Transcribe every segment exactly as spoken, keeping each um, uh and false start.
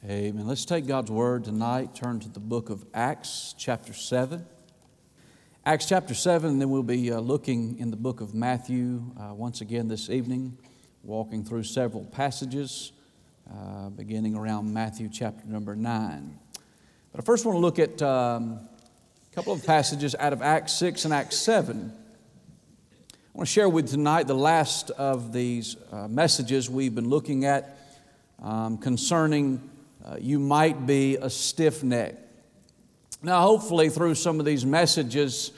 Amen. Let's take God's Word tonight. Turn to the book of Acts, chapter seven. Acts chapter seven, and then we'll be uh, looking in the book of Matthew uh, once again this evening, walking through several passages, uh, beginning around Matthew chapter number nine. But I first want to look at um, a couple of passages out of Acts six and Acts seven. I want to share with you tonight the last of these uh, messages we've been looking at um, concerning Uh, you might be a stiff neck. Now, hopefully through some of these messages,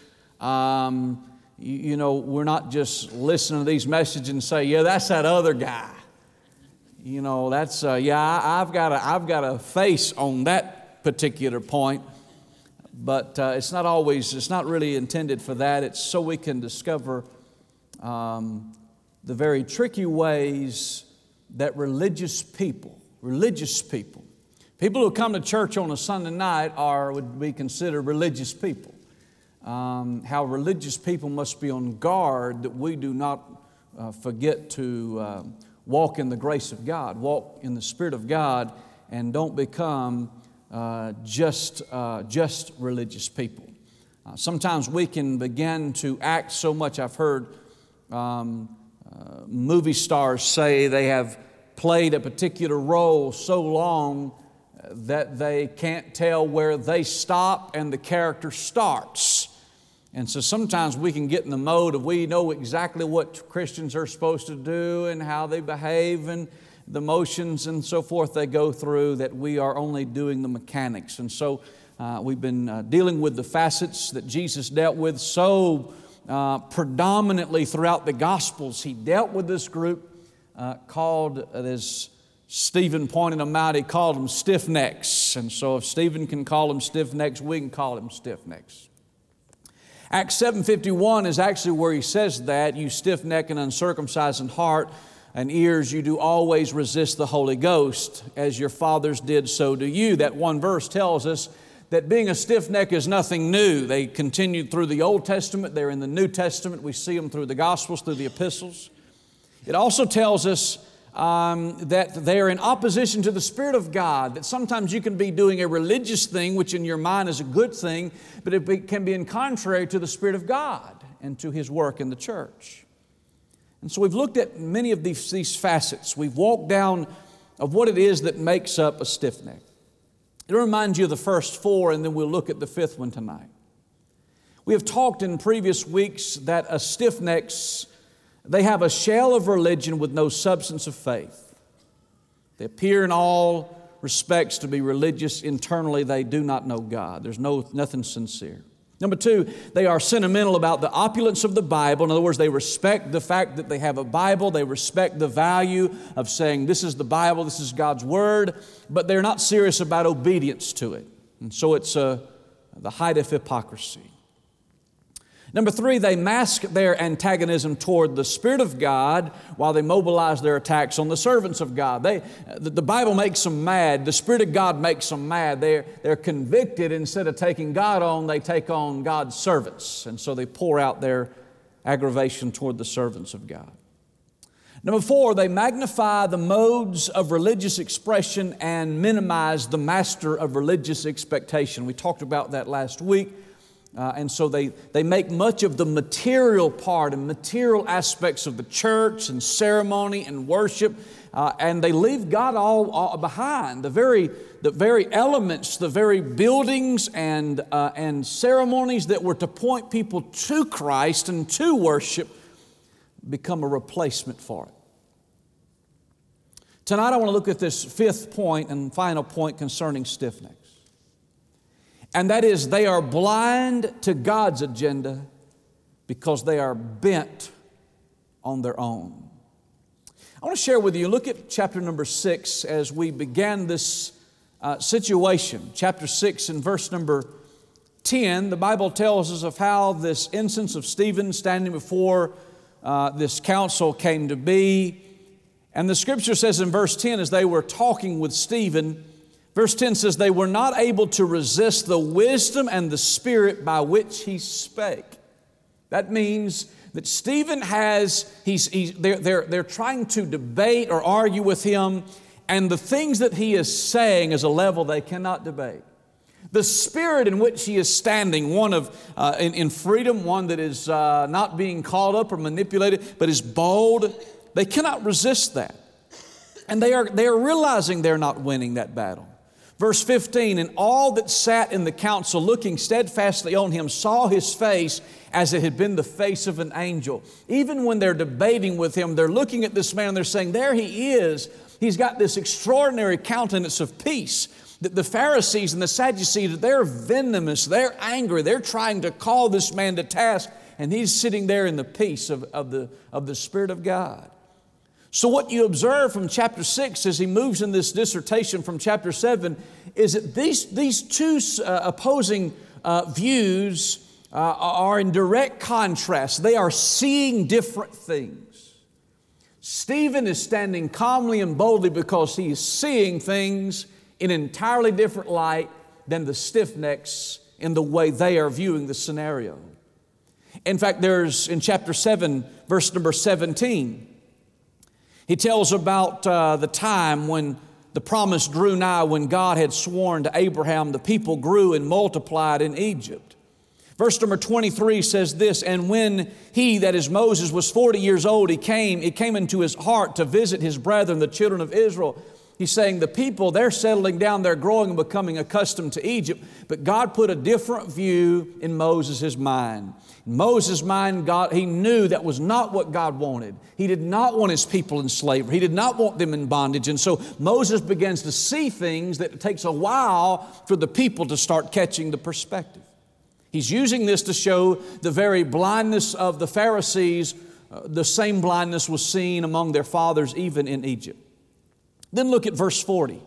um, you, you know, we're not just listening to these messages and say, yeah, that's that other guy. You know, that's, uh, yeah, I, I've got a, I've got a face on that particular point. But uh, it's not always, it's not really intended for that. It's so we can discover um, the very tricky ways that religious people, religious people, People who come to church on a Sunday night are would be considered religious people. Um, how religious people must be on guard that we do not uh, forget to uh, walk in the grace of God, walk in the Spirit of God, and don't become uh, just uh, just religious people. Uh, sometimes we can begin to act so much. I've heard um, uh, movie stars say they have played a particular role so long that they can't tell where they stop and the character starts. And so sometimes we can get in the mode of we know exactly what Christians are supposed to do and how they behave and the motions and so forth they go through, that we are only doing the mechanics. And so uh, we've been uh, dealing with the facets that Jesus dealt with so uh, predominantly throughout the Gospels. He dealt with this group uh, called uh, this Stephen pointed them out. He called them stiff necks. And so if Stephen can call them stiff necks, we can call them stiff necks. Acts seven fifty-one is actually where he says that, you stiff neck and uncircumcised in heart and ears, you do always resist the Holy Ghost, as your fathers did, so do you. That one verse tells us that being a stiff neck is nothing new. They continued through the Old Testament. They're in the New Testament. We see them through the Gospels, through the epistles. It also tells us Um, that they are in opposition to the Spirit of God, that sometimes you can be doing a religious thing, which in your mind is a good thing, but it be, can be in contrary to the Spirit of God and to His work in the church. And so we've looked at many of these, these facets. We've walked down of what it is that makes up a stiff neck. It'll remind you of the first four, and then we'll look at the fifth one tonight. We have talked in previous weeks that a stiff neck's They have a shell of religion with no substance of faith. They appear in all respects to be religious. Internally, they do not know God. There's no nothing sincere. Number two, they are sentimental about the opulence of the Bible. In other words, they respect the fact that they have a Bible. They respect the value of saying, this is the Bible, this is God's Word, but they're not serious about obedience to it. And so it's uh, the height of hypocrisy. Number three, they mask their antagonism toward the Spirit of God while they mobilize their attacks on the servants of God. They, the, the Bible makes them mad. The Spirit of God makes them mad. They're, they're convicted. Instead of taking God on, they take on God's servants. And so they pour out their aggravation toward the servants of God. Number four, they magnify the modes of religious expression and minimize the master of religious expectation. We talked about that last week. Uh, and so they, they make much of the material part and material aspects of the church and ceremony and worship, uh, and they leave God all, all behind. The very, the very elements, the very buildings and, uh, and ceremonies that were to point people to Christ and to worship become a replacement for it. Tonight I want to look at this fifth point and final point concerning stiff necks. And that is, they are blind to God's agenda because they are bent on their own. I want to share with you, look at chapter number six as we began this uh, situation. Chapter six and verse number ten, the Bible tells us of how this instance of Stephen standing before uh, this council came to be. And the scripture says in verse ten, as they were talking with Stephen, verse ten says, they were not able to resist the wisdom and the spirit by which he spake. That means that Stephen has, he's, he's, they're, they're, they're trying to debate or argue with him, and the things that he is saying is a level they cannot debate. The spirit in which he is standing, one of uh, in, in freedom, one that is uh, not being called up or manipulated, but is bold, they cannot resist that. And they are, they are realizing they're not winning that battle. Verse fifteen, and all that sat in the council, looking steadfastly on him, saw his face as it had been the face of an angel. Even when they're debating with him, they're looking at this man and they're saying, there he is. He's got this extraordinary countenance of peace. The, the Pharisees and the Sadducees, they're venomous, they're angry, they're trying to call this man to task, and he's sitting there in the peace of, of, the, of the Spirit of God. So what you observe from chapter six as he moves in this dissertation from chapter seven is that these, these two uh, opposing uh, views uh, are in direct contrast. They are seeing different things. Stephen is standing calmly and boldly because he is seeing things in an entirely different light than the stiff-necks in the way they are viewing the scenario. In fact, there's in chapter seven, verse number seventeen, he tells about uh, the time when the promise drew nigh, when God had sworn to Abraham, the people grew and multiplied in Egypt. Verse number twenty-three says this, and when he, that is Moses, was forty years old, he came, it came into his heart to visit his brethren, the children of Israel. He's saying the people, they're settling down, they're growing and becoming accustomed to Egypt, but God put a different view in Moses' mind. In Moses' mind, God, he knew that was not what God wanted. He did not want his people in slavery. He did not want them in bondage. And so Moses begins to see things that it takes a while for the people to start catching the perspective. He's using this to show the very blindness of the Pharisees. Uh, the same blindness was seen among their fathers even in Egypt. Then look at verse forty.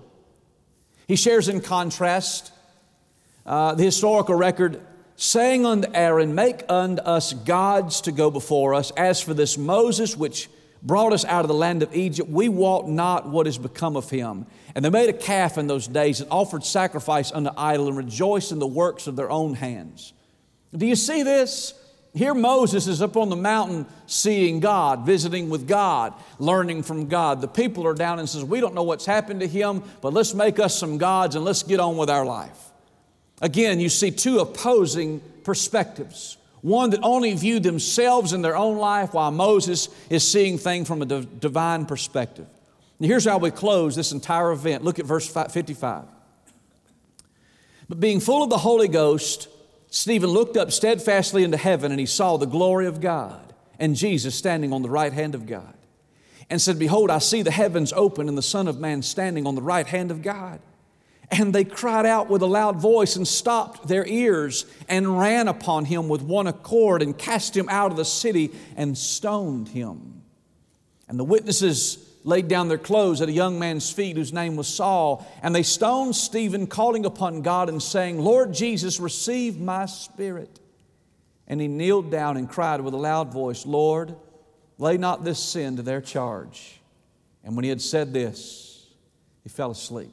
He shares in contrast uh, the historical record, saying unto Aaron, make unto us gods to go before us. As for this Moses, which brought us out of the land of Egypt, we wot not what is become of him. And they made a calf in those days and offered sacrifice unto idol and rejoiced in the works of their own hands. Do you see this? Here Moses is up on the mountain seeing God, visiting with God, learning from God. The people are down and says, we don't know what's happened to him, but let's make us some gods and let's get on with our life. Again, you see two opposing perspectives. One that only viewed themselves in their own life, while Moses is seeing things from a div- divine perspective. Now here's how we close this entire event. Look at verse fifty-five. But being full of the Holy Ghost, Stephen looked up steadfastly into heaven, and he saw the glory of God and Jesus standing on the right hand of God, and said, behold, I see the heavens open and the Son of Man standing on the right hand of God. And they cried out with a loud voice and stopped their ears and ran upon him with one accord and cast him out of the city and stoned him. And the witnesses laid down their clothes at a young man's feet whose name was Saul. And they stoned Stephen, calling upon God and saying, Lord Jesus, receive my spirit. And he kneeled down and cried with a loud voice, Lord, lay not this sin to their charge. And when he had said this, he fell asleep.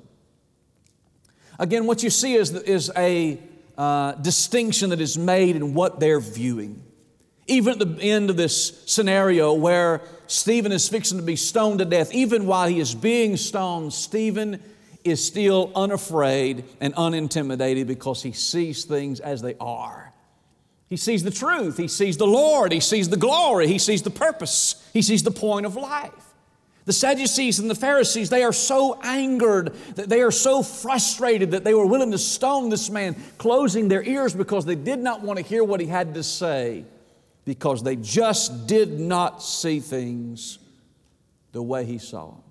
Again, what you see is, is a uh, distinction that is made in what they're viewing. Even at the end of this scenario where Stephen is fixing to be stoned to death, even while he is being stoned, Stephen is still unafraid and unintimidated because he sees things as they are. He sees the truth. He sees the Lord. He sees the glory. He sees the purpose. He sees the point of life. The Sadducees and the Pharisees, they are so angered, that they are so frustrated that they were willing to stone this man, closing their ears because they did not want to hear what he had to say, because they just did not see things the way he saw them.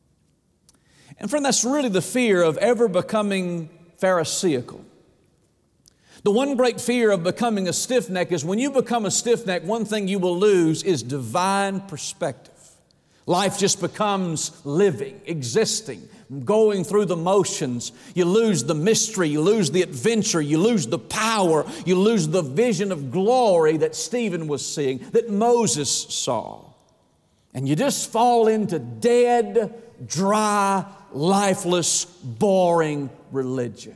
And friend, that's really the fear of ever becoming Pharisaical. The one great fear of becoming a stiff-neck is when you become a stiff-neck, one thing you will lose is divine perspective. Life just becomes living, existing, going through the motions. You lose the mystery, you lose the adventure, you lose the power, you lose the vision of glory that Stephen was seeing, that Moses saw. And you just fall into dead, dry, lifeless, boring religion.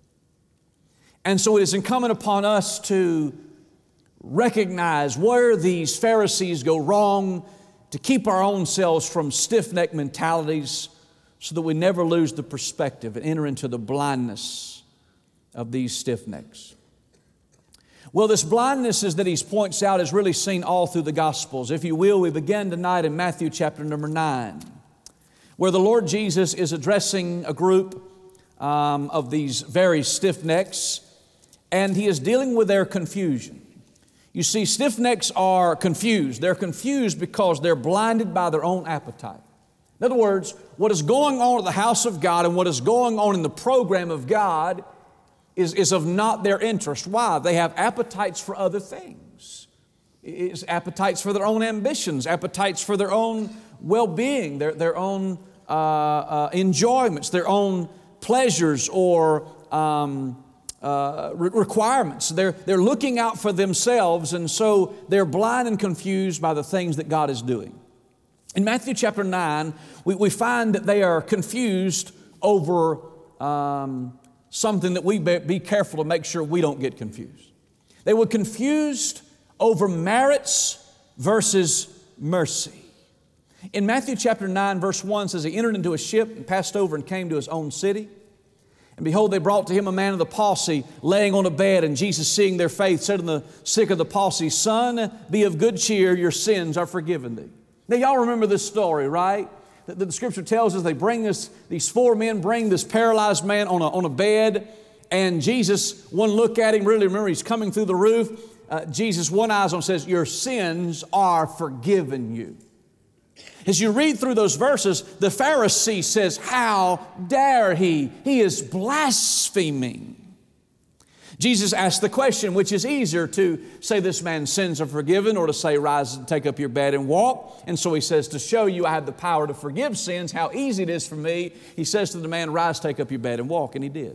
And so it is incumbent upon us to recognize where these Pharisees go wrong, to keep our own selves from stiff-necked mentalities, so that we never lose the perspective and enter into the blindness of these stiff necks. Well, this blindness is that he points out is really seen all through the Gospels. If you will, we begin tonight in Matthew chapter number nine, where the Lord Jesus is addressing a group um, of these very stiff necks, and he is dealing with their confusion. You see, stiff necks are confused. They're confused because they're blinded by their own appetite. In other words, what is going on at the house of God and what is going on in the program of God is, is of not their interest. Why? They have appetites for other things. It's appetites for their own ambitions, appetites for their own well-being, their, their own uh, uh, enjoyments, their own pleasures or um, uh, re- requirements. They're, they're looking out for themselves, and so they're blind and confused by the things that God is doing. In Matthew chapter nine, we, we find that they are confused over um, something that we be, be careful to make sure we don't get confused. They were confused over merits versus mercy. In Matthew chapter nine, verse one says, he entered into a ship and passed over and came to his own city. And behold, they brought to him a man of the palsy laying on a bed. And Jesus, seeing their faith, said to the sick of the palsy, Son, be of good cheer, your sins are forgiven thee. Now, y'all remember this story, right? The, the Scripture tells us they bring this, these four men bring this paralyzed man on a, on a bed, and Jesus, one look at him, really remember he's coming through the roof. Uh, Jesus, one eyes on, says, your sins are forgiven you. As you read through those verses, the Pharisee says, how dare he? He is blaspheming. Jesus asked the question, which is easier to say this man's sins are forgiven or to say rise and take up your bed and walk. And so he says, to show you I have the power to forgive sins, how easy it is for me, he says to the man, rise, take up your bed and walk. And he did.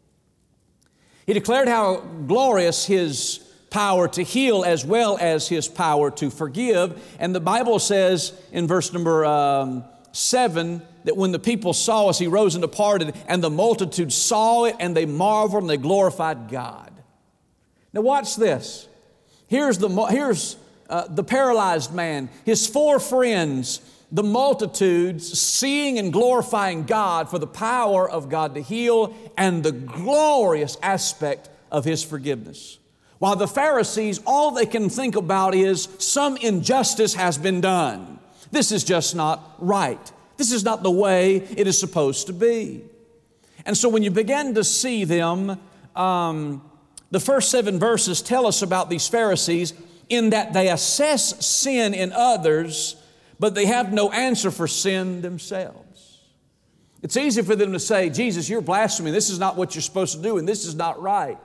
He declared how glorious his power to heal as well as his power to forgive. And the Bible says in verse number um, seven, that when the people saw us, he rose and departed, and the multitude saw it, and they marveled, and they glorified God. Now watch this. Here's the, here's, uh, the paralyzed man, his four friends, the multitudes seeing and glorifying God for the power of God to heal and the glorious aspect of his forgiveness. While the Pharisees, all they can think about is some injustice has been done. This is just not right. This is not the way it is supposed to be. And so when you begin to see them, um, the first seven verses tell us about these Pharisees in that they assess sin in others, but they have no answer for sin themselves. It's easy for them to say, Jesus, you're blaspheming. This is not what you're supposed to do, and this is not right.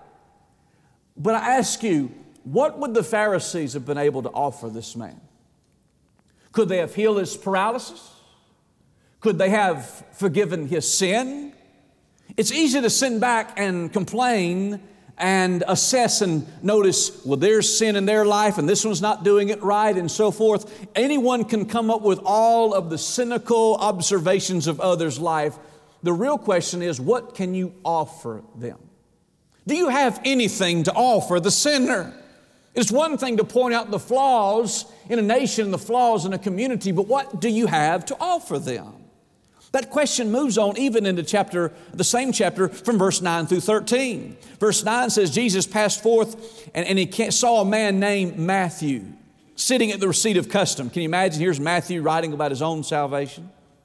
But I ask you, what would the Pharisees have been able to offer this man? Could they have healed his paralysis? Could they have forgiven his sin? It's easy to sit back and complain and assess and notice, well, there's sin in their life and this one's not doing it right and so forth. Anyone can come up with all of the cynical observations of others' life. The real question is, what can you offer them? Do you have anything to offer the sinner? It's one thing to point out the flaws in a nation, the flaws in a community, but what do you have to offer them? That question moves on even into chapter, the same chapter from verse nine through thirteen. Verse nine says, Jesus passed forth and, and he saw a man named Matthew sitting at the receipt of custom. Can you imagine? Here's Matthew writing about his own salvation.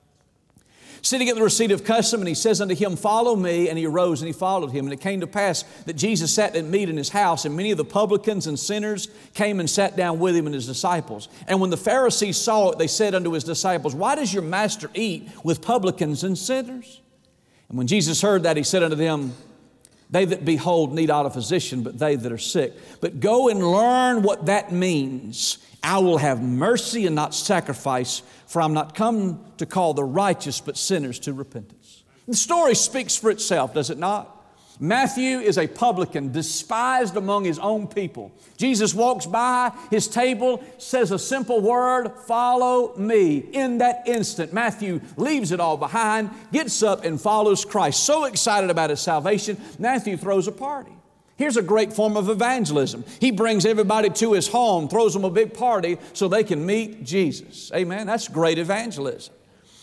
Sitting at the receipt of custom, and he says unto him, follow me. And he arose and he followed him. And it came to pass that Jesus sat at meat in his house, and many of the publicans and sinners came and sat down with him and his disciples. And when the Pharisees saw it, they said unto his disciples, why does your master eat with publicans and sinners? And when Jesus heard that, he said unto them, they that behold need not a physician, but they that are sick. But go and learn what that means. I will have mercy and not sacrifice, for I'm not come to call the righteous, but sinners to repentance. The story speaks for itself, does it not? Matthew is a publican, despised among his own people. Jesus walks by his table, says a simple word, follow me. In that instant, Matthew leaves it all behind, gets up and follows Christ. So excited about his salvation, Matthew throws a party. Here's a great form of evangelism. He brings everybody to his home, throws them a big party so they can meet Jesus. Amen. That's great evangelism.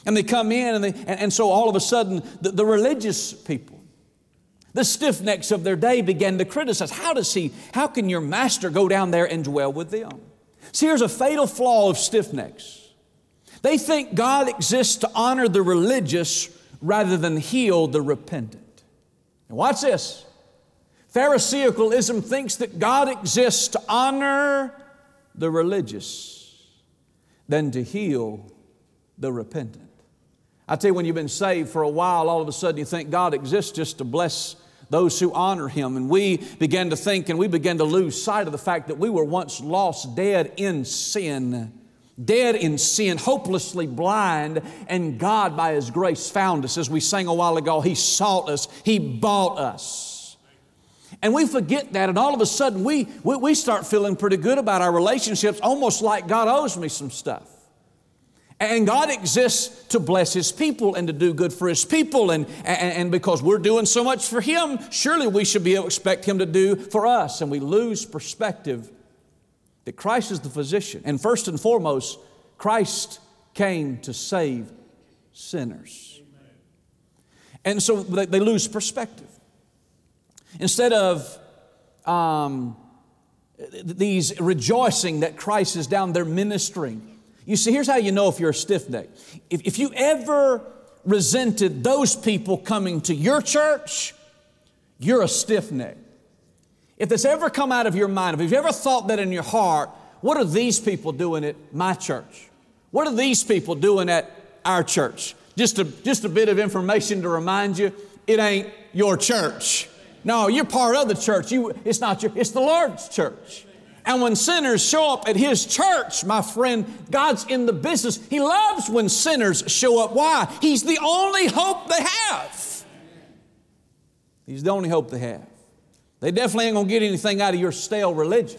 And they come in, and, they, and, and so all of a sudden, the, the religious people, the stiff-necks of their day, began to criticize. How does he, how can your master go down there and dwell with them? See, here's a fatal flaw of stiff-necks. They think God exists to honor the religious rather than heal the repentant. And watch this. Pharisaicalism thinks that God exists to honor the religious than to heal the repentant. I tell you, when you've been saved for a while, all of a sudden you think God exists just to bless those who honor Him. And we began to think, and we began to lose sight of the fact that we were once lost, dead in sin. Dead in sin, hopelessly blind, and God by His grace found us. As we sang a while ago, He sought us, He bought us. And we forget that, and all of a sudden we, we, we start feeling pretty good about our relationships, almost like God owes me some stuff. And God exists to bless His people and to do good for His people. And, and, and because we're doing so much for Him, surely we should be able to expect Him to do for us. And we lose perspective that Christ is the physician. And first and foremost, Christ came to save sinners. And so they, they lose perspective. Instead of um, these rejoicing that Christ is down there ministering. You see, here's how you know if you're a stiff-neck. If, if you ever resented those people coming to your church, you're a stiff-neck. If this ever come out of your mind, if you've ever thought that in your heart, what are these people doing at my church? What are these people doing at our church? Just a, just a bit of information to remind you, it ain't your church. No, you're part of the church. You, it's not your, it's the Lord's church. And when sinners show up at His church, my friend, God's in the business. He loves when sinners show up. Why? He's the only hope they have. He's the only hope they have. They definitely ain't going to get anything out of your stale religion.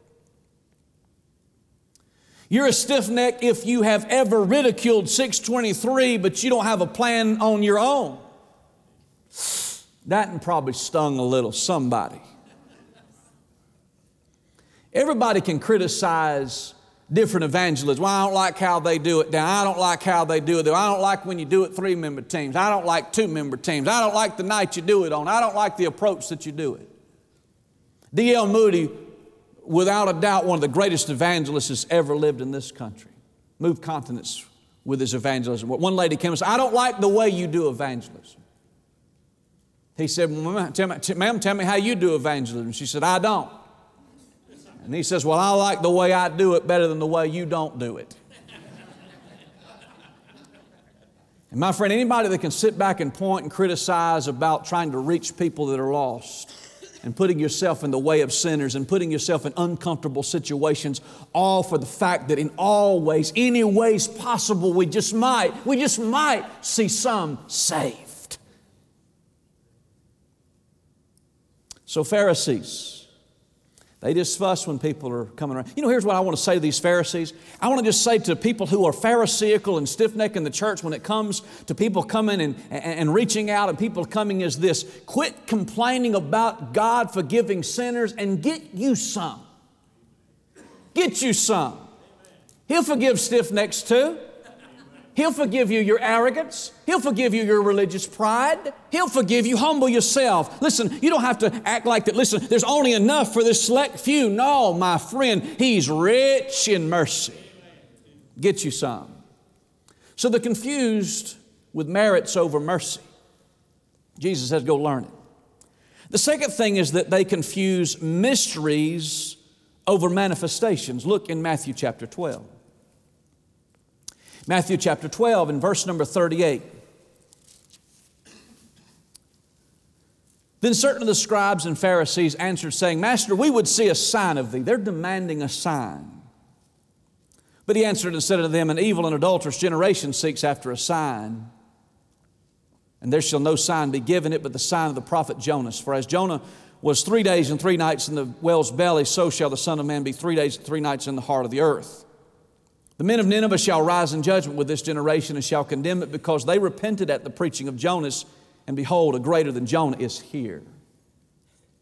You're a stiff-neck if you have ever ridiculed six twenty-three, but you don't have a plan on your own. That probably stung a little somebody. Everybody can criticize different evangelists. Well, I don't like how they do it down. I don't like how they do it. I don't like when you do it three-member teams. I don't like two-member teams. I don't like the night you do it on. I don't like the approach that you do it. D L Moody, without a doubt, one of the greatest evangelists that's ever lived in this country. Moved continents with his evangelism. One lady came and said, I don't like the way you do evangelism. He said, well, tell me, ma'am, tell me how you do evangelism. She said, I don't. And he says, well, I like the way I do it better than the way you don't do it. And my friend, anybody that can sit back and point and criticize about trying to reach people that are lost and putting yourself in the way of sinners and putting yourself in uncomfortable situations, all for the fact that in all ways, any ways possible, we just might, we just might see some saved. So Pharisees, they just fuss when people are coming around. You know, here's what I want to say to these Pharisees. I want to just say to people who are Pharisaical and stiff-necked in the church when it comes to people coming and, and, and reaching out and people coming is this: quit complaining about God forgiving sinners and get you some. Get you some. He'll forgive stiff-necks too. He'll forgive you your arrogance. He'll forgive you your religious pride. He'll forgive you. Humble yourself. Listen, you don't have to act like that. Listen, there's only enough for this select few. No, my friend, He's rich in mercy. Get you some. So they're confused with merits over mercy. Jesus says, go learn it. The second thing is that they confuse mysteries over manifestations. Look in Matthew chapter twelve. Matthew chapter twelve and verse number thirty-eight. Then certain of the scribes and Pharisees answered, saying, Master, we would see a sign of thee. They're demanding a sign. But He answered and said unto them, an evil and adulterous generation seeks after a sign. And there shall no sign be given it but the sign of the prophet Jonas. For as Jonah was three days and three nights in the whale's belly, so shall the Son of Man be three days and three nights in the heart of the earth. The men of Nineveh shall rise in judgment with this generation and shall condemn it, because they repented at the preaching of Jonas, and behold, a greater than Jonah is here.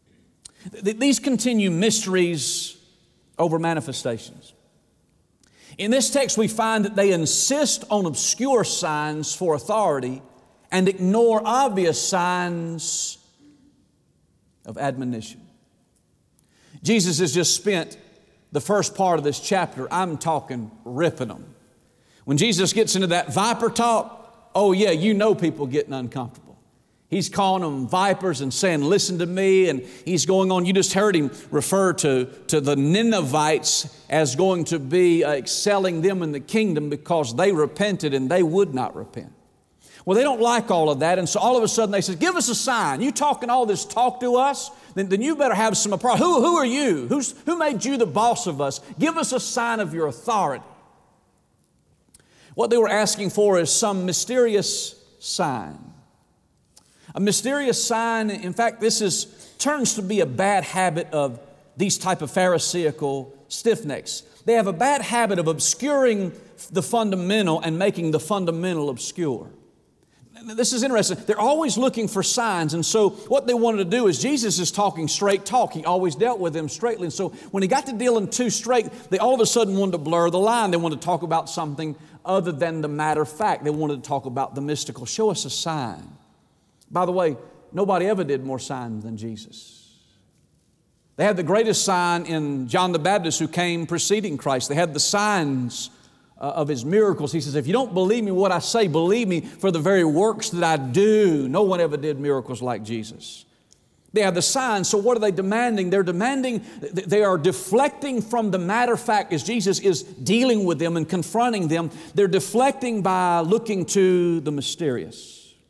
These continue mysteries over manifestations. In this text, we find that they insist on obscure signs for authority and ignore obvious signs of admonition. Jesus has just spent the first part of this chapter, I'm talking ripping them. When Jesus gets into that viper talk, oh yeah, you know people getting uncomfortable. He's calling them vipers and saying, listen to me. And he's going on. You just heard him refer to, to the Ninevites as going to be uh, excelling them in the kingdom because they repented and they would not repent. Well, they don't like all of that. And so all of a sudden they said, give us a sign. You talking all this talk to us? Then, then you better have some applause. Who, who are you? Who's, who made you the boss of us? Give us a sign of your authority. What they were asking for is some mysterious sign. A mysterious sign. In fact, this is turns to be a bad habit of these type of Pharisaical stiffnecks. They have a bad habit of obscuring the fundamental and making the fundamental obscure. This is interesting. They're always looking for signs. And so what they wanted to do is Jesus is talking straight talk. He always dealt with them straightly. And so when he got to dealing too straight, they all of a sudden wanted to blur the line. They wanted to talk about something other than the matter of fact. They wanted to talk about the mystical. Show us a sign. By the way, nobody ever did more signs than Jesus. They had the greatest sign in John the Baptist who came preceding Christ. They had the signs uh, of His miracles. He says, if you don't believe me what I say, believe me for the very works that I do. No one ever did miracles like Jesus. They have the signs, so what are they demanding? They're demanding, they are deflecting from the matter of fact as Jesus is dealing with them and confronting them. They're deflecting by looking to the mysterious.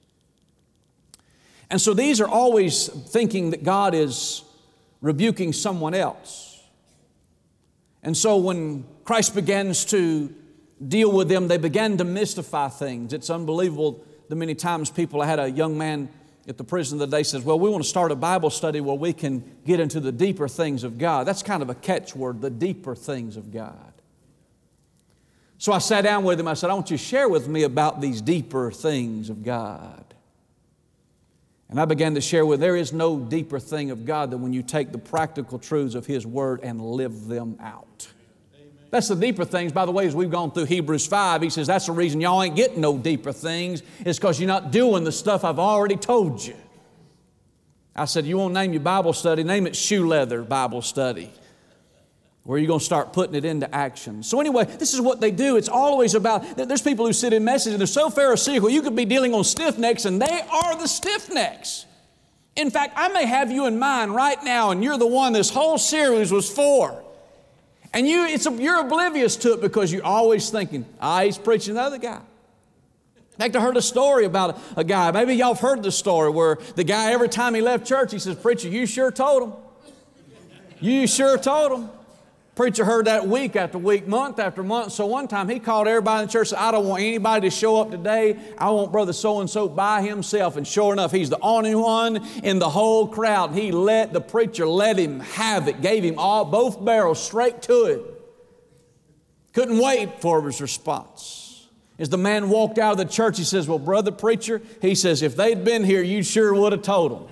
And so these are always thinking that God is rebuking someone else. And so when Christ begins to deal with them, they began to mystify things. It's unbelievable the many times people, I had a young man at the prison the other day says, well, we want to start a Bible study where we can get into the deeper things of God. That's kind of a catchword, the deeper things of God. So I sat down with him. I said, I want you to share with me about these deeper things of God. And I began to share with, there is no deeper thing of God than when you take the practical truths of His Word and live them out. Amen. That's the deeper things. By the way, as we've gone through Hebrews five, he says that's the reason y'all ain't getting no deeper things is because you're not doing the stuff I've already told you. I said, you want to name your Bible study? Name it Shoe Leather Bible Study, where you're going to start putting it into action. So anyway, this is what they do. It's always about, there's people who sit in messages and they're so Pharisaical, you could be dealing on stiff necks and they are the stiff necks. In fact, I may have you in mind right now and you're the one this whole series was for. And you, it's a, you're oblivious to it because you're always thinking, ah, he's preaching the other guy. In fact, I heard a story about a, a guy, maybe y'all have heard the story where the guy every time he left church, he says, preacher, you sure told him. You sure told him. Preacher heard that week after week, month after month. So one time he called everybody in the church and said, I don't want anybody to show up today. I want brother so-and-so by himself. And sure enough, he's the only one in the whole crowd. He let the preacher let him have it, gave him all both barrels straight to it. Couldn't wait for his response. As the man walked out of the church, he says, well, brother preacher, he says, if they'd been here, you sure would have told them.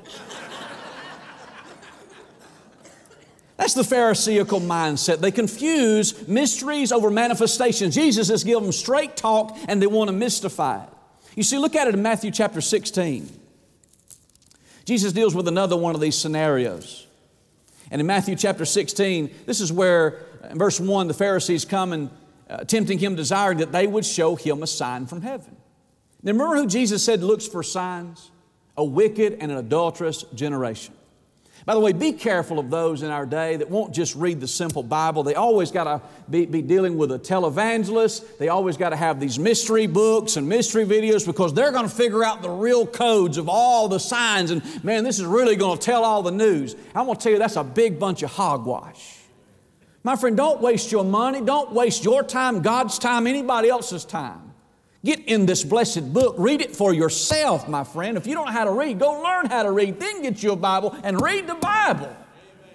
That's the Pharisaical mindset. They confuse mysteries over manifestations. Jesus has given them straight talk and they want to mystify it. You see, look at it in Matthew chapter sixteen. Jesus deals with another one of these scenarios. And in Matthew chapter sixteen, this is where, in verse one, the Pharisees come and uh, tempting Him, desiring that they would show Him a sign from heaven. Now remember who Jesus said looks for signs? A wicked and an adulterous generation. By the way, be careful of those in our day that won't just read the simple Bible. They always got to be, be dealing with a televangelist. They always got to have these mystery books and mystery videos because they're going to figure out the real codes of all the signs. And man, this is really going to tell all the news. I'm going to tell you that's a big bunch of hogwash. My friend, don't waste your money. Don't waste your time, God's time, anybody else's time. Get in this blessed book. Read it for yourself, my friend. If you don't know how to read, go learn how to read. Then get you a Bible and read the Bible. Amen.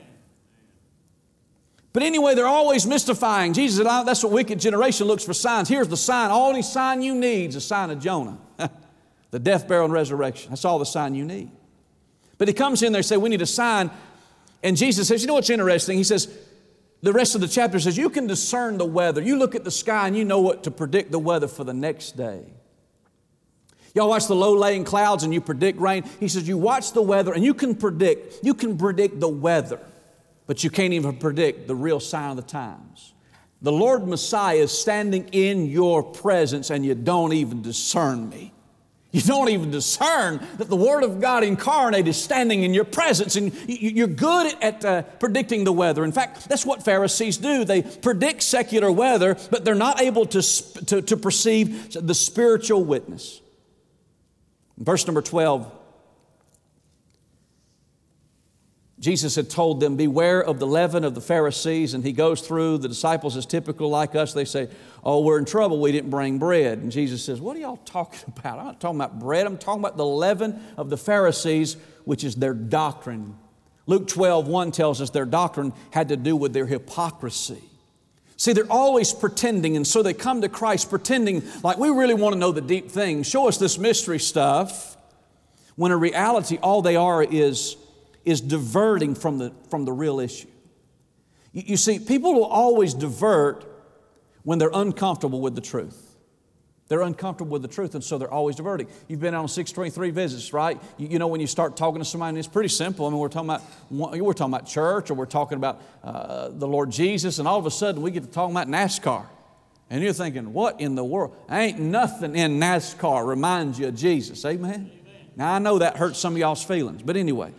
But anyway, they're always mystifying. Jesus said, that's what wicked generation looks for signs. Here's the sign. All any sign you need is a sign of Jonah. The death, burial, and resurrection. That's all the sign you need. But he comes in there and says, we need a sign. And Jesus says, you know what's interesting? He says, The rest of the chapter says you can discern the weather. You look at the sky and you know what to predict the weather for the next day. Y'all watch the low-laying clouds and you predict rain. He says you watch the weather and you can predict, you can predict the weather, but you can't even predict the real sign of the times. The Lord Messiah is standing in your presence and you don't even discern me. You don't even discern that the Word of God incarnate is standing in your presence, and you're good at uh, predicting the weather. In fact, that's what Pharisees do. They predict secular weather, but they're not able to, to, to perceive the spiritual witness. Verse number twelve, Jesus had told them, beware of the leaven of the Pharisees, and He goes through, the disciples is typical like us, they say, oh, we're in trouble, we didn't bring bread. And Jesus says, what are y'all talking about? I'm not talking about bread, I'm talking about the leaven of the Pharisees, which is their doctrine. Luke twelve one tells us their doctrine had to do with their hypocrisy. See, they're always pretending, and so they come to Christ pretending like we really want to know the deep things. Show us this mystery stuff, when in reality all they are is is diverting from the, from the real issue. You, you see, people will always divert when they're uncomfortable with the truth. They're uncomfortable with the truth, and so they're always diverting. You've been on six twenty-three visits, right? You, you know, when you start talking to somebody, and it's pretty simple. I mean, we're talking about we're talking about church, or we're talking about uh, the Lord Jesus, and all of a sudden we get to talking about NASCAR. And you're thinking, what in the world? Ain't nothing in NASCAR reminds you of Jesus. Amen? Amen. Now, I know that hurts some of y'all's feelings, but anyway.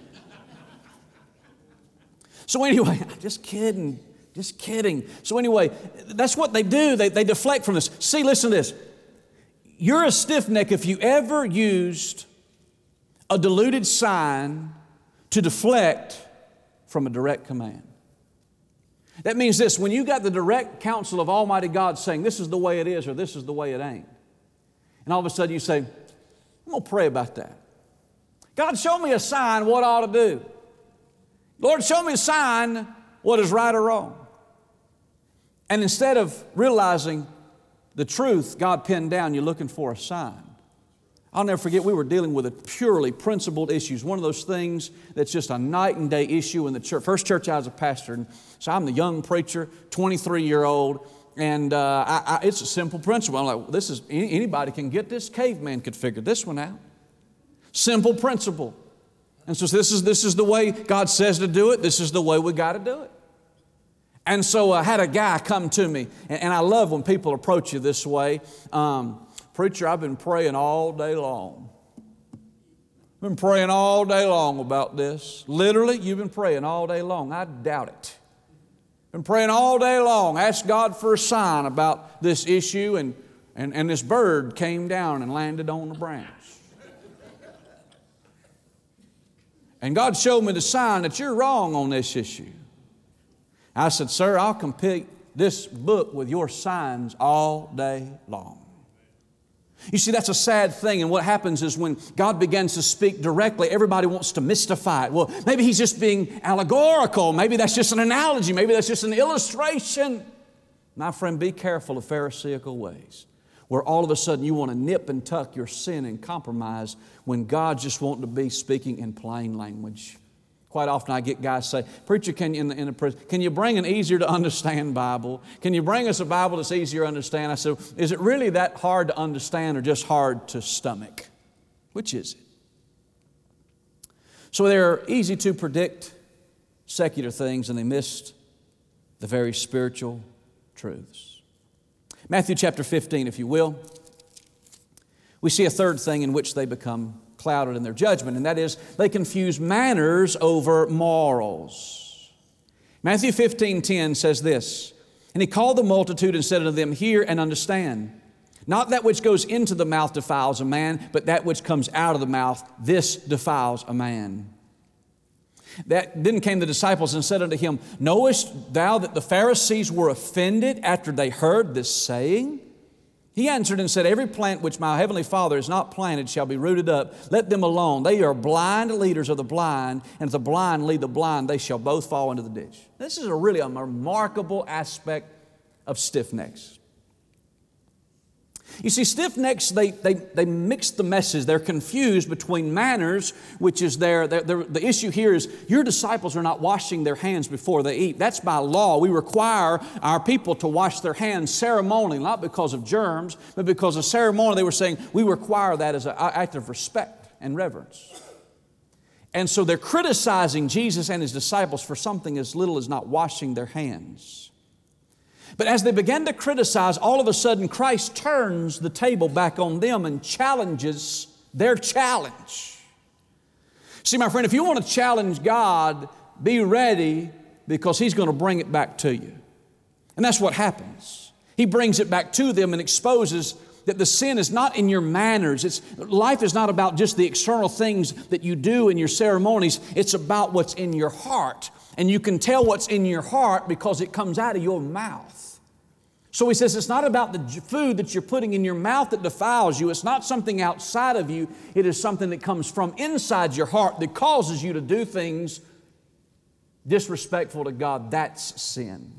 So anyway, just kidding, just kidding. So anyway, that's what they do. They, they deflect from this. See, listen to this. You're a stiff neck if you ever used a diluted sign to deflect from a direct command. That means this, when you got the direct counsel of Almighty God saying this is the way it is or this is the way it ain't, and all of a sudden you say, I'm going to pray about that. God, show me a sign what I ought to do. Lord, show me a sign what is right or wrong. And instead of realizing the truth God pinned down, you're looking for a sign. I'll never forget, we were dealing with a purely principled issues, one of those things that's just a night and day issue in the church. First church I was a pastor, and so I'm the young preacher, twenty-three-year-old, and uh, I, I, it's a simple principle. I'm like, this is anybody can get this. Caveman could figure this one out. Simple principle. And so this is, this is the way God says to do it. This is the way we got to do it. And so I had a guy come to me, and, and I love when people approach you this way. Um, Preacher, I've been praying all day long. Been praying all day long about this. Literally, you've been praying all day long. I doubt it. Been praying all day long. Asked God for a sign about this issue, and, and, and this bird came down and landed on the branch. And God showed me the sign that you're wrong on this issue. I said, sir, I'll compete this book with your signs all day long. You see, that's a sad thing, and what happens is when God begins to speak directly, everybody wants to mystify it. Well, maybe He's just being allegorical. Maybe that's just an analogy. Maybe that's just an illustration. My friend, be careful of Pharisaical ways, where all of a sudden you want to nip and tuck your sin and compromise when God's just wanting to be speaking in plain language. Quite often I get guys say, preacher, can you, in the, in the, can you bring an easier to understand Bible? Can you bring us a Bible that's easier to understand? I said, is it really that hard to understand or just hard to stomach? Which is it? So they're easy to predict secular things, and they missed the very spiritual truths. Matthew chapter fifteen, if you will, we see a third thing in which they become clouded in their judgment, and that is they confuse manners over morals. Matthew fifteen ten says this, and He called the multitude and said unto them, hear and understand. Not that which goes into the mouth defiles a man, but that which comes out of the mouth, this defiles a man. That then came the disciples and said unto Him, knowest thou that the Pharisees were offended after they heard this saying? He answered and said, every plant which my heavenly Father has not planted shall be rooted up. Let them alone. They are blind leaders of the blind, and if the blind lead the blind, they shall both fall into the ditch. This is a really a remarkable aspect of stiff necks. You see, stiff-necks, they, they, they mix the message. They're confused between manners, which is their, their, their, the issue here is your disciples are not washing their hands before they eat. That's by law. We require our people to wash their hands ceremonially, not because of germs, but because of ceremony. They were saying we require that as an act of respect and reverence. And so they're criticizing Jesus and His disciples for something as little as not washing their hands. But as they began to criticize, all of a sudden Christ turns the table back on them and challenges their challenge. See, my friend, if you want to challenge God, be ready because He's going to bring it back to you. And that's what happens. He brings it back to them and exposes that the sin is not in your manners. It's, life is not about just the external things that you do in your ceremonies. It's about what's in your heart. And you can tell what's in your heart because it comes out of your mouth. So He says it's not about the food that you're putting in your mouth that defiles you. It's not something outside of you. It is something that comes from inside your heart that causes you to do things disrespectful to God. That's sin.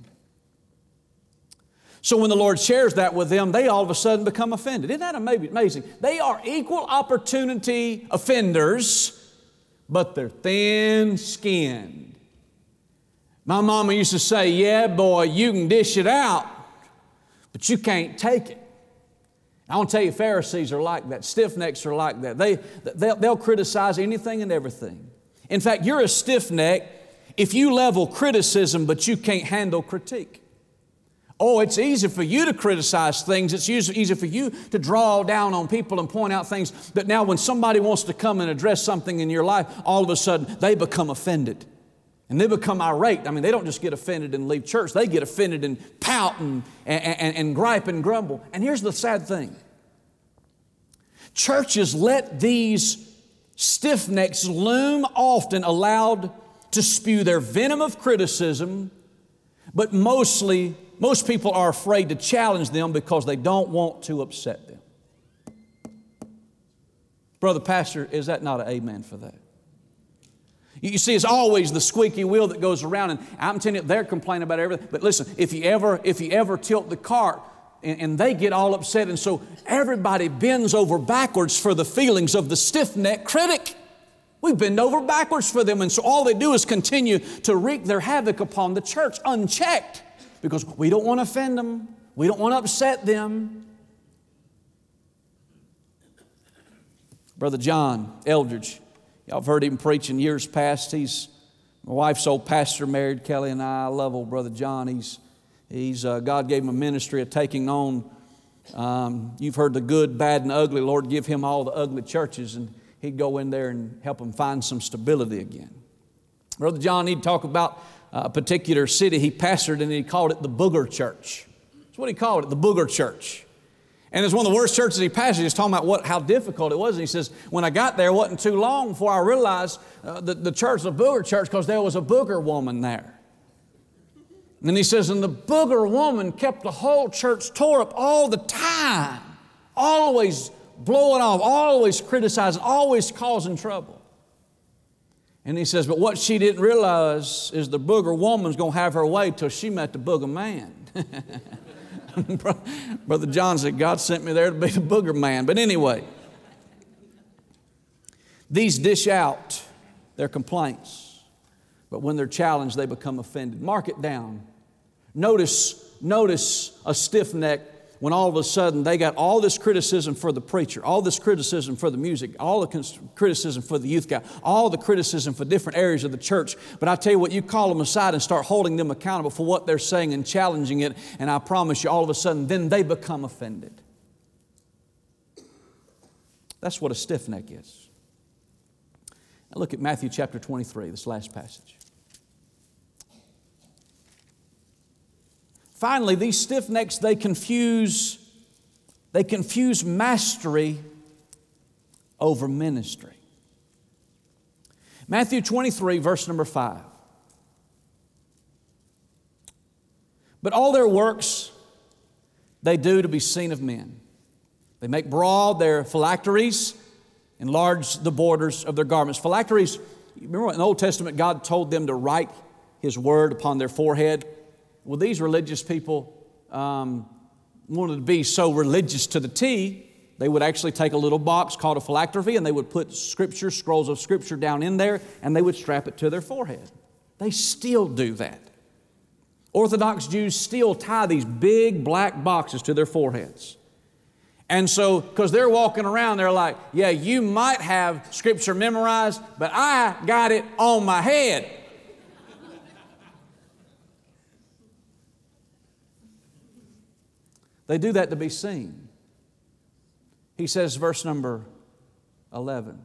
So when the Lord shares that with them, they all of a sudden become offended. Isn't that amazing? They are equal opportunity offenders, but they're thin-skinned. My mama used to say, yeah, boy, you can dish it out, but you can't take it. I want to tell you, Pharisees are like that. Stiff-necks are like that. They, they'll, they'll criticize anything and everything. In fact, you're a stiff-neck if you level criticism, but you can't handle critique. Oh, it's easy for you to criticize things. It's easy for you to draw down on people and point out things. But now when somebody wants to come and address something in your life, all of a sudden they become offended. And they become irate. I mean, they don't just get offended and leave church. They get offended and pout and, and, and, and gripe and grumble. And here's the sad thing. Churches let these stiff-necks loom often, allowed to spew their venom of criticism, but mostly, most people are afraid to challenge them because they don't want to upset them. Brother Pastor, is that not an amen for that? You see, it's always the squeaky wheel that goes around, and I'm telling you, they're complaining about everything. But listen, if you ever, if you ever tilt the cart and, and they get all upset, and so everybody bends over backwards for the feelings of the stiff-necked critic. We bend over backwards for them, and so all they do is continue to wreak their havoc upon the church unchecked because we don't want to offend them. We don't want to upset them. Brother John Eldridge, y'all have heard him preach in years past. He's my wife's old pastor, married Kelly and I. I love old Brother John. He's, he's uh, God gave him a ministry of taking on, um, you've heard the good, bad, and ugly. Lord, give him all the ugly churches, and he'd go in there and help them find some stability again. Brother John, he'd talk about a particular city he pastored, and he called it the Booger Church. That's what he called it, the Booger Church. And it's one of the worst churches he pastored. He was talking about what, how difficult it was. And he says, when I got there, it wasn't too long before I realized uh, that the church was a booger church because there was a booger woman there. And he says, and the booger woman kept the whole church tore up all the time, always blowing off, always criticizing, always causing trouble. And he says, but what she didn't realize is the booger woman's going to have her way till she met the booger man. Brother John said, God sent me there to be the booger man. But anyway, these dish out their complaints, but when they're challenged, they become offended. Mark it down. Notice, notice a stiff neck when all of a sudden they got all this criticism for the preacher, all this criticism for the music, all the criticism for the youth guy, all the criticism for different areas of the church. But I tell you what, you call them aside and start holding them accountable for what they're saying and challenging it, and I promise you, all of a sudden, then they become offended. That's what a stiff neck is. Now look at Matthew chapter twenty-three, this last passage. Finally, these stiff necks, they confuse, they confuse mastery over ministry. Matthew twenty-three, verse number five. But all their works they do to be seen of men. They make broad their phylacteries, enlarge the borders of their garments. Phylacteries, remember in the Old Testament God told them to write His word upon their forehead? Well, these religious people, um, wanted to be so religious to the T, they would actually take a little box called a phylactery and they would put scripture, scrolls of scripture down in there, and they would strap it to their forehead. They still do that. Orthodox Jews still tie these big black boxes to their foreheads. And so, because they're walking around, they're like, yeah, you might have scripture memorized, but I got it on my head. They do that to be seen. He says, verse number eleven.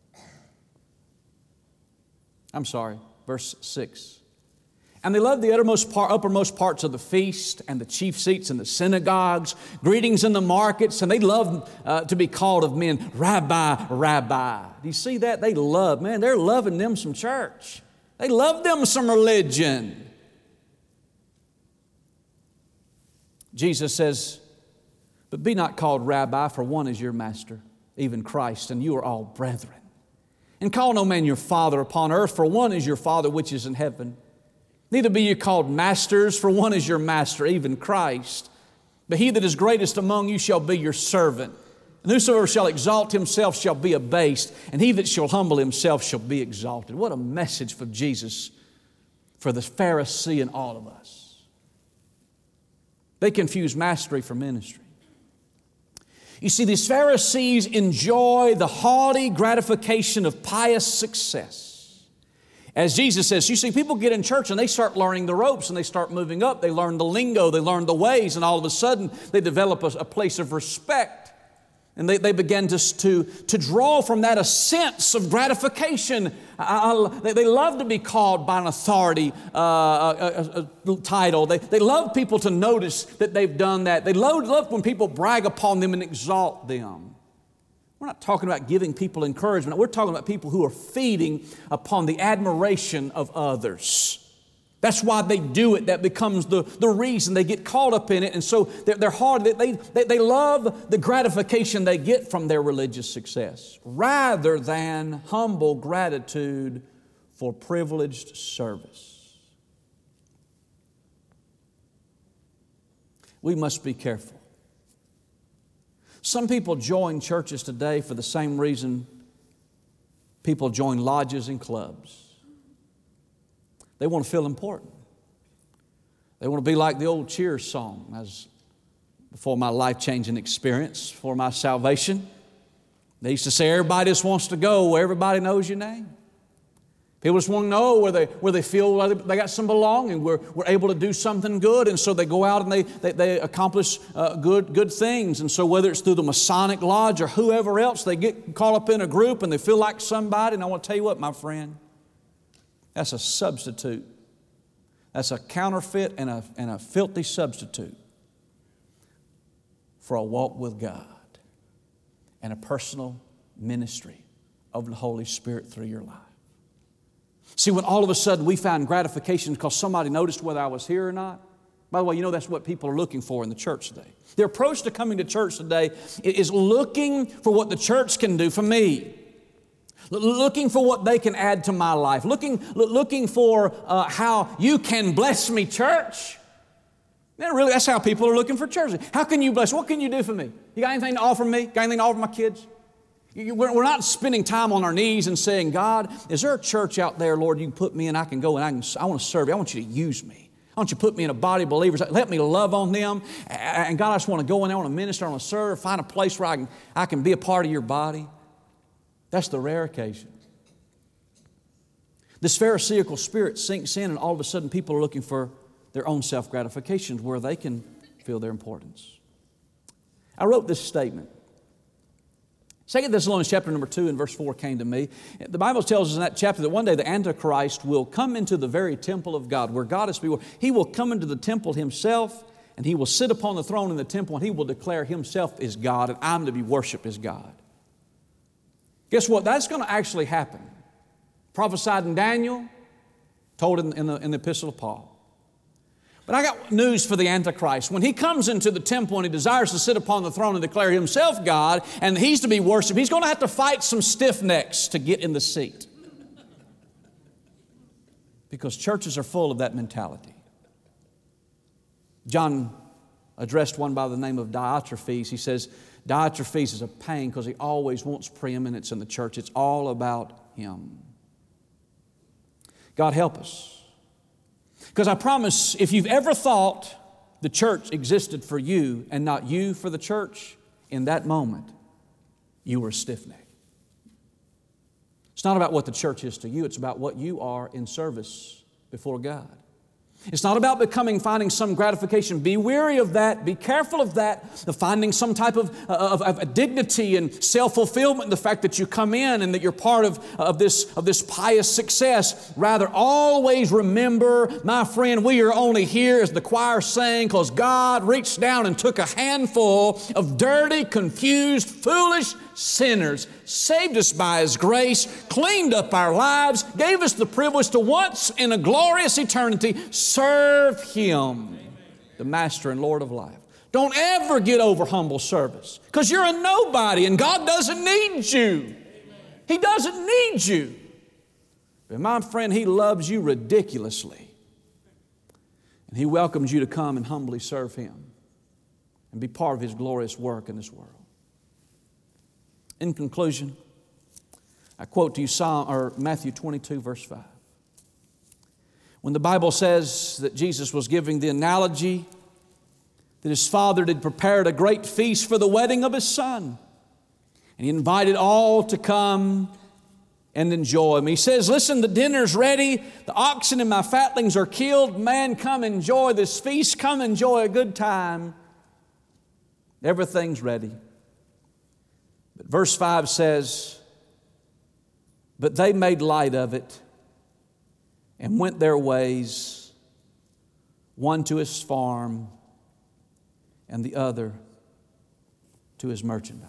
I'm sorry, verse six. And they loved the uttermost part, uppermost parts of the feast and the chief seats in the synagogues, greetings in the markets, and they loved uh, to be called of men, Rabbi, Rabbi. Do you see that? They love, man, they're loving them some church. They love them some religion. Jesus says, but be not called Rabbi, for one is your master, even Christ, and you are all brethren. And call no man your father upon earth, for one is your Father which is in heaven. Neither be you called masters, for one is your master, even Christ. But he that is greatest among you shall be your servant. And whosoever shall exalt himself shall be abased, and he that shall humble himself shall be exalted. What a message for Jesus, for the Pharisee and all of us. They confuse mastery for ministry. You see, these Pharisees enjoy the haughty gratification of pious success. As Jesus says, you see, people get in church and they start learning the ropes and they start moving up. They learn the lingo, they learn the ways, and all of a sudden they develop a, a place of respect. And they, they begin to, to, to draw from that a sense of gratification. I, I, they, they love to be called by an authority uh, a, a, a title. They, they love people to notice that they've done that. They love, love when people brag upon them and exalt them. We're not talking about giving people encouragement. We're talking about people who are feeding upon the admiration of others. That's why they do it. That becomes the, the reason they get caught up in it. And so they're, they're hard. They, they, they love the gratification they get from their religious success rather than humble gratitude for privileged service. We must be careful. Some people join churches today for the same reason people join lodges and clubs. They want to feel important. They want to be like the old Cheers song, as before my life-changing experience, for my salvation. They used to say, everybody just wants to go where everybody knows your name. People just want to know where they, where they feel like they got some belonging, where we're able to do something good, and so they go out and they, they, they accomplish uh, good, good things. And so whether it's through the Masonic Lodge or whoever else, they get caught up in a group and they feel like somebody. And I want to tell you what, my friend, that's a substitute. That's a counterfeit and a, and a filthy substitute for a walk with God and a personal ministry of the Holy Spirit through your life. See, when all of a sudden we find gratification because somebody noticed whether I was here or not. By the way, you know that's what people are looking for in the church today. Their approach to coming to church today is looking for what the church can do for me. Looking for what they can add to my life. Looking, looking for uh, how you can bless me, church. Man, really, that's how people are looking for church. How can you bless? What can you do for me? You got anything to offer me? Got anything to offer my kids? We're not spending time on our knees and saying, God, is there a church out there, Lord, you can put me in, I can go and I, can, I want to serve you. I want you to use me. I want you to put me in a body of believers. Let me love on them. And God, I just want to go in there, I want to minister, I want to serve, find a place where I can, I can be a part of your body. That's the rare occasion. This Pharisaical spirit sinks in, and all of a sudden people are looking for their own self-gratifications where they can feel their importance. I wrote this statement. Second Thessalonians chapter number two and verse four came to me. The Bible tells us in that chapter that one day the Antichrist will come into the very temple of God, where God is to be. He will come into the temple himself, and he will sit upon the throne in the temple, and he will declare himself as God, and I'm to be worshiped as God. Guess what? That's going to actually happen. Prophesied in Daniel, told in, in, the, in the Epistle of Paul. But I got news for the Antichrist. When he comes into the temple and he desires to sit upon the throne and declare himself God, and he's to be worshiped, he's going to have to fight some stiff necks to get in the seat. Because churches are full of that mentality. John addressed one by the name of Diotrephes. He says, Diotrephes is a pain because he always wants preeminence in the church. It's all about him. God help us. Because I promise, if you've ever thought the church existed for you and not you for the church, in that moment, you were stiff-necked. It's not about what the church is to you. It's about what you are in service before God. It's not about becoming, finding some gratification. Be wary of that. Be careful of that, of finding some type of, of, of a dignity and self-fulfillment in the fact that you come in and that you're part of, of, this, of this pious success. Rather, always remember, my friend, we are only here, as the choir sang, because God reached down and took a handful of dirty, confused, foolish sinners, saved us by His grace, cleaned up our lives, gave us the privilege to once in a glorious eternity serve Him, the Master and Lord of life. Don't ever get over humble service, because you're a nobody and God doesn't need you. He doesn't need you. But my friend, He loves you ridiculously. And He welcomes you to come and humbly serve Him and be part of His glorious work in this world. In conclusion, I quote to you Psalm, or Matthew twenty-two, verse five. When the Bible says that Jesus was giving the analogy that His Father had prepared a great feast for the wedding of His Son, and He invited all to come and enjoy Him. He says, listen, the dinner's ready, the oxen and my fatlings are killed, man, come enjoy this feast, come enjoy a good time. Everything's ready. But verse five says, but they made light of it and went their ways, one to his farm and the other to his merchandise.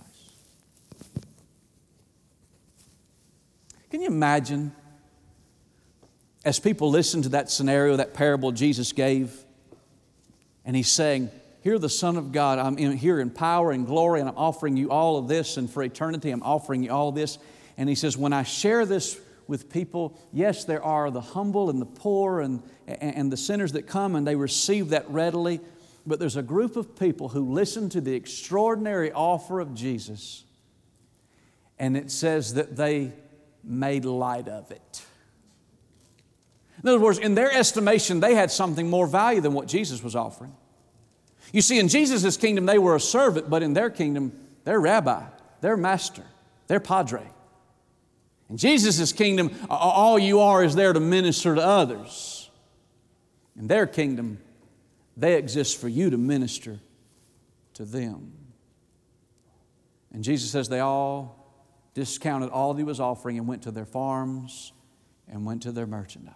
Can you imagine, as people listen to that scenario, that parable Jesus gave, and He's saying, here, the Son of God, I'm in, here in power and glory, and I'm offering you all of this, and for eternity, I'm offering you all this. And He says, when I share this with people, yes, there are the humble and the poor and, and the sinners that come, and they receive that readily. But there's a group of people who listen to the extraordinary offer of Jesus, and it says that they made light of it. In other words, in their estimation, they had something more value than what Jesus was offering. You see, in Jesus' kingdom, they were a servant, but in their kingdom, they're rabbi, they're master, they're padre. In Jesus' kingdom, all you are is there to minister to others. In their kingdom, they exist for you to minister to them. And Jesus says they all discounted all that He was offering and went to their farms and went to their merchandise.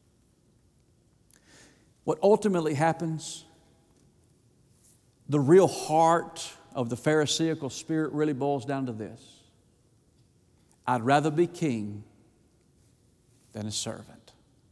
What ultimately happens, the real heart of the Pharisaical spirit really boils down to this: I'd rather be king than a servant.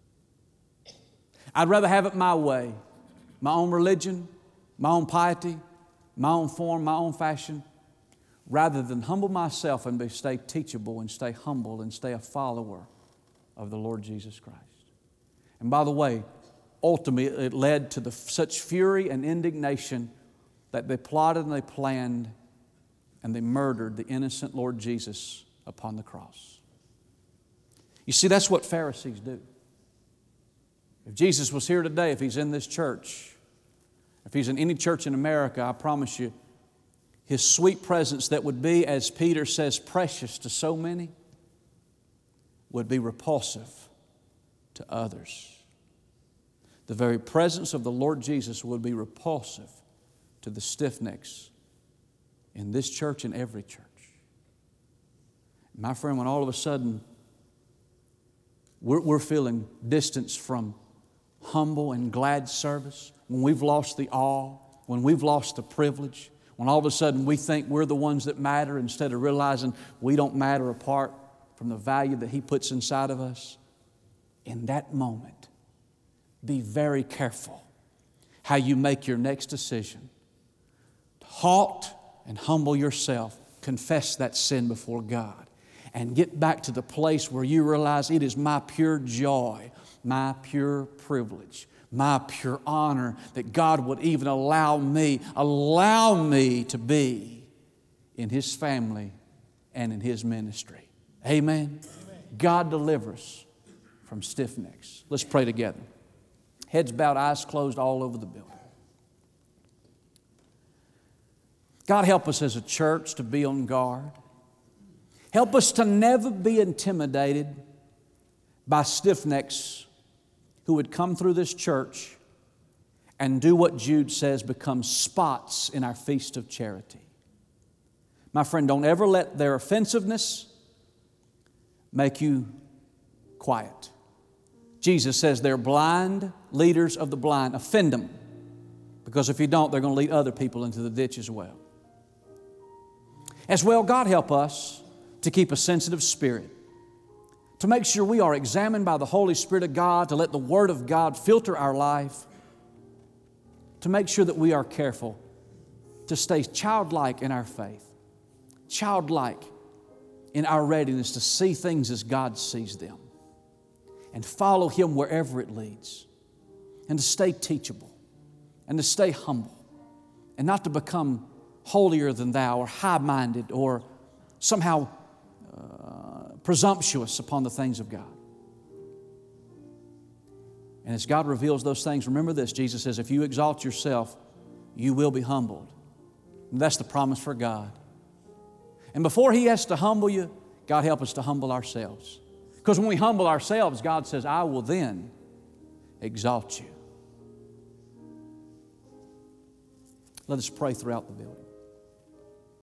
I'd rather have it my way, my own religion, my own piety, my own form, my own fashion, rather than humble myself and be, stay teachable and stay humble and stay a follower of the Lord Jesus Christ. And by the way, ultimately it led to the, such fury and indignation that they plotted and they planned and they murdered the innocent Lord Jesus upon the cross. You see, that's what Pharisees do. If Jesus was here today, if He's in this church, if He's in any church in America, I promise you, His sweet presence that would be, as Peter says, precious to so many, would be repulsive to others. The very presence of the Lord Jesus would be repulsive to the stiff-necks in this church and every church. My friend, when all of a sudden we're, we're feeling distance from humble and glad service, when we've lost the awe, when we've lost the privilege, when all of a sudden we think we're the ones that matter instead of realizing we don't matter apart from the value that He puts inside of us, in that moment, be very careful how you make your next decision. Halt and humble yourself. Confess that sin before God. and get back to the place where you realize it is my pure joy, my pure privilege, my pure honor that God would even allow me, allow me to be in His family and in His ministry. Amen? Amen. God deliver us from stiff necks. Let's pray together. Heads bowed, eyes closed all over the building. God, help us as a church to be on guard. Help us to never be intimidated by stiff necks who would come through this church and do what Jude says, become spots in our feast of charity. My friend, don't ever let their offensiveness make you quiet. Jesus says they're blind leaders of the blind. Offend them, because if you don't, they're going to lead other people into the ditch as well. As well, God help us to keep a sensitive spirit, to make sure we are examined by the Holy Spirit of God, to let the Word of God filter our life, to make sure that we are careful to stay childlike in our faith, childlike in our readiness to see things as God sees them, and follow Him wherever it leads, and to stay teachable, and to stay humble, and not to become holier than thou or high-minded or somehow uh, presumptuous upon the things of God. And as God reveals those things, remember this, Jesus says, if you exalt yourself, you will be humbled. And that's the promise for God. And before He has to humble you, God help us to humble ourselves. Because when we humble ourselves, God says, I will then exalt you. Let us pray throughout the building.